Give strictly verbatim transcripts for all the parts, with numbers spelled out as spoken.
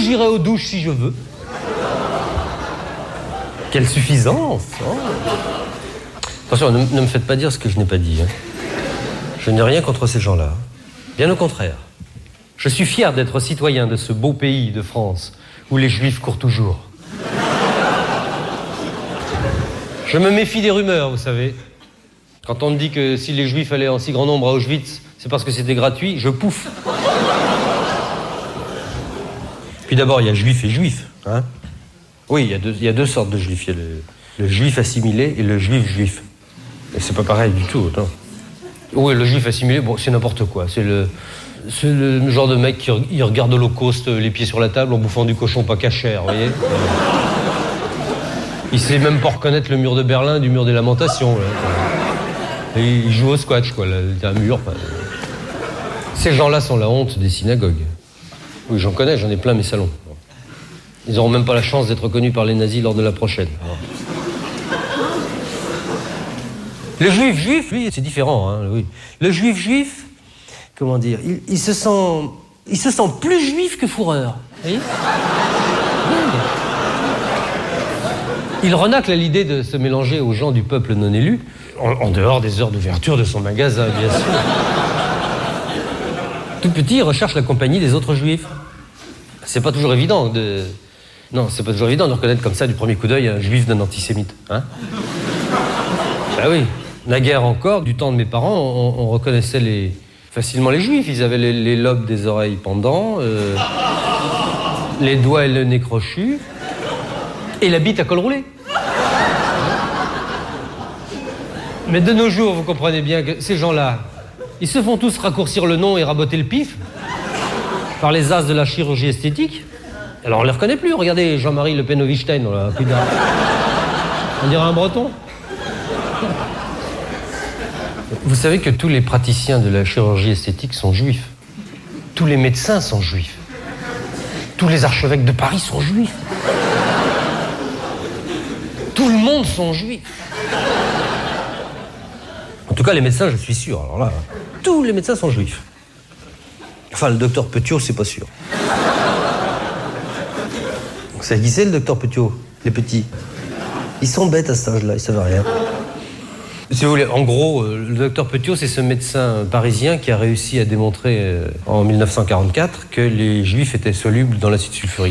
j'irai aux douches si je veux. Quelle suffisance, hein. Attention, ne, ne me faites pas dire ce que je n'ai pas dit. Hein. Je n'ai rien contre ces gens-là. Bien au contraire. Je suis fier d'être citoyen de ce beau pays de France où les Juifs courent toujours. Je me méfie des rumeurs, vous savez. Quand on me dit que si les Juifs allaient en si grand nombre à Auschwitz, c'est parce que c'était gratuit, je pouffe. Puis d'abord, il y a juifs et juifs. Hein. Oui, il y, a deux, il y a deux sortes de juifs. Il y a le, le juif assimilé et le juif juif. Et c'est pas pareil du tout. Non. Oui, le juif assimilé, bon, c'est n'importe quoi. C'est le, c'est le genre de mec qui il regarde l'Holocauste les pieds sur la table en bouffant du cochon pas cachère, vous voyez. Il sait même pas reconnaître le mur de Berlin du mur des Lamentations. Là. Et il joue au squash, quoi. Là, il y a un mur. Enfin, ces gens-là sont la honte des synagogues. Oui, j'en connais, j'en ai plein mes salons. Ils n'auront même pas la chance d'être reconnus par les nazis lors de la prochaine. Le juif juif, lui, c'est différent. Hein, oui. Le juif juif, comment dire, il, il, se sent, il se sent plus juif que fourreur. Vous voyez ? Il renacle à l'idée de se mélanger aux gens du peuple non élu, en, en dehors des heures d'ouverture de son magasin, bien sûr. Tout petit, il recherche la compagnie des autres juifs. C'est pas toujours évident de... Non, c'est pas toujours évident de reconnaître comme ça, du premier coup d'œil, un juif d'un antisémite. Hein ? Bah oui. Naguère encore, du temps de mes parents, on, on reconnaissait les... facilement les juifs. Ils avaient les, les lobes des oreilles pendants, euh, les doigts et le nez crochu, et la bite à col roulé. Mais de nos jours, vous comprenez bien que ces gens-là, ils se font tous raccourcir le nom et raboter le pif par les as de la chirurgie esthétique. Alors on les reconnaît plus. Regardez Jean-Marie Le Pen Wittgenstein, on l'a plus d'un. On dirait un breton. Vous savez que tous les praticiens de la chirurgie esthétique sont juifs. Tous les médecins sont juifs. Tous les archevêques de Paris sont juifs. Tout le monde sont juifs. En tout cas, les médecins, je suis sûr. Alors là, tous les médecins sont juifs. Enfin, le docteur Petiot, c'est pas sûr. Vous savez qui c'est, le docteur Petiot? Les petits. Ils sont bêtes à cet âge-là, ils savent rien. Si vous voulez, en gros, le docteur Petiot, c'est ce médecin parisien qui a réussi à démontrer euh, en mille neuf cent quarante-quatre que les juifs étaient solubles dans l'acide sulfurique.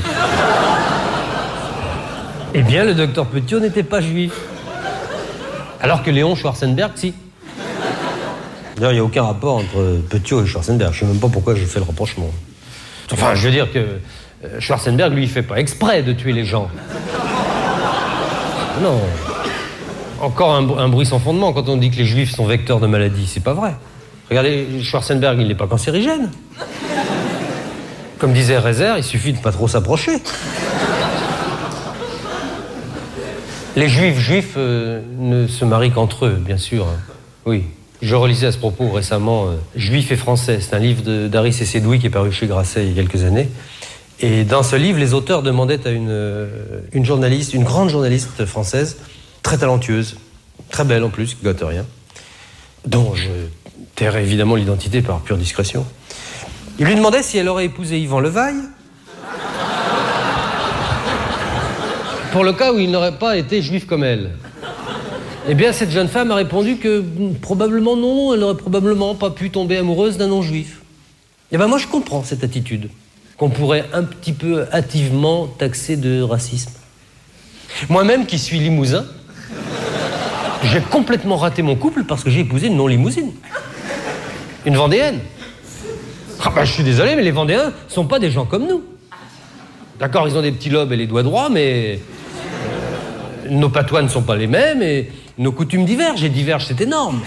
Eh bien, le docteur Petiot n'était pas juif. Alors que Léon Schwarzenberg, si. D'ailleurs, il n'y a aucun rapport entre Petiot et Schwarzenberg. Je ne sais même pas pourquoi je fais le rapprochement. Enfin, je veux dire que euh, Schwarzenberg, lui, il fait pas exprès de tuer les gens. Non. Encore un, un bruit sans fondement quand on dit que les juifs sont vecteurs de maladies. C'est pas vrai. Regardez, Schwarzenberg, il n'est pas cancérigène. Comme disait Rezer, il suffit de pas trop s'approcher. Les juifs juifs euh, ne se marient qu'entre eux, bien sûr. Hein. Oui. Je relisais à ce propos récemment euh, Juifs et Français. C'est un livre de, d'Aris et Sédoui qui est paru chez Grasset il y a quelques années. Et dans ce livre, les auteurs demandaient à une, euh, une journaliste, une grande journaliste française, très talentueuse, très belle en plus, gotterien, dont je tairai évidemment l'identité par pure discrétion. Il lui demandait si elle aurait épousé Yvan Levaille, pour le cas où il n'aurait pas été juif comme elle. Eh bien, cette jeune femme a répondu que probablement non, elle n'aurait probablement pas pu tomber amoureuse d'un non-juif. Eh bien, moi, je comprends cette attitude, qu'on pourrait un petit peu hâtivement taxer de racisme. Moi-même, qui suis limousin, j'ai complètement raté mon couple parce que j'ai épousé une non-limousine. Une Vendéenne. Ah ben, je suis désolé, mais les Vendéens sont pas des gens comme nous. D'accord, ils ont des petits lobes et les doigts droits, mais euh, nos patois ne sont pas les mêmes et nos coutumes divergent. Et divergent, c'est énorme.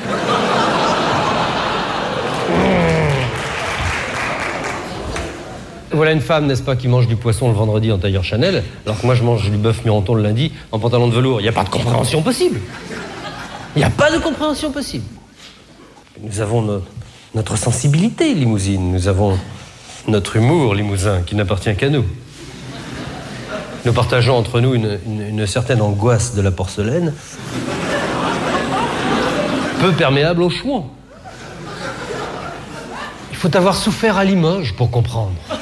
Voilà une femme, n'est-ce pas, qui mange du poisson le vendredi en tailleur Chanel, alors que moi je mange du bœuf Mironton le lundi en pantalon de velours. Il n'y a pas de compréhension possible. Il n'y a pas de compréhension possible. Nous avons no- notre sensibilité limousine, nous avons notre humour limousin qui n'appartient qu'à nous. Nous partageons entre nous une, une, une certaine angoisse de la porcelaine, peu perméable au chouan. Il faut avoir souffert à Limoges pour comprendre.